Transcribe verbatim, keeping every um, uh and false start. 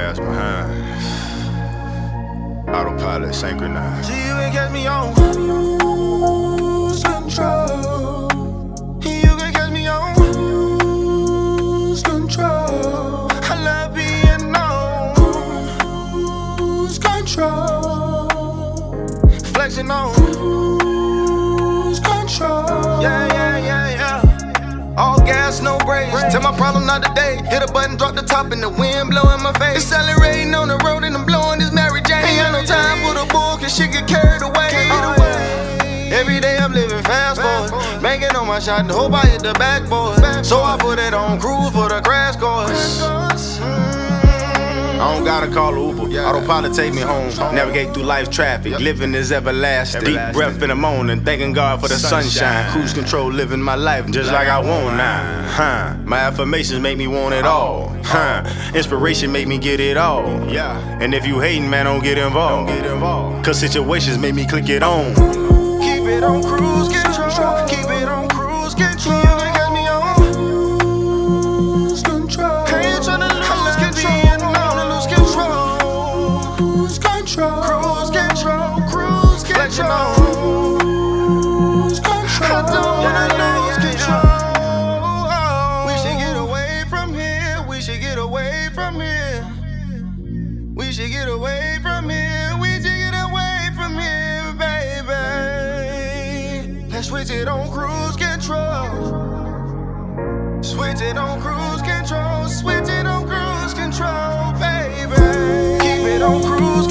gas behind. Autopilot synchronized. See, you can catch me on cruise control. You can catch me on cruise control. I love being on cruise control. Flexing on cruise control. Yeah, yeah, yeah, yeah. All gas, no brakes. Tell my problem not today. Hit a button, drop the top, and the wind blow in my face. Accelerating on the road, and I'm blowing this Mary Jane. Ain't got no time for the bull, cause shit get carried away. Every day I'm living fast forward, banking on my shot, and hope I hit the backboard. So I put it on cruise for the crash course. I don't gotta call Uber, autopilot take me home. Navigate through life's traffic, living is everlasting. Deep breath in the morning, thanking God for the sunshine. Cruise control, living my life just like I want now. Huh. My affirmations make me want it all. Huh. Inspiration make me get it all. Yeah. And if you hating, man, don't get involved. Don't get involved. Cause situations make me click it on. Keep it on cruise control. Keep it on cruise control. You can catch me on cruise control. I ain't tryna lose control. Cruise control, cruise control, cruise control, cruise control. I don't wanna lose control. We should get away from here. We should get away from here. We should get away from here. We should get away from here, baby. Let's switch it on cruise control. Switch it on cruise control. Switch it on cruise control, baby. Keep it on cruise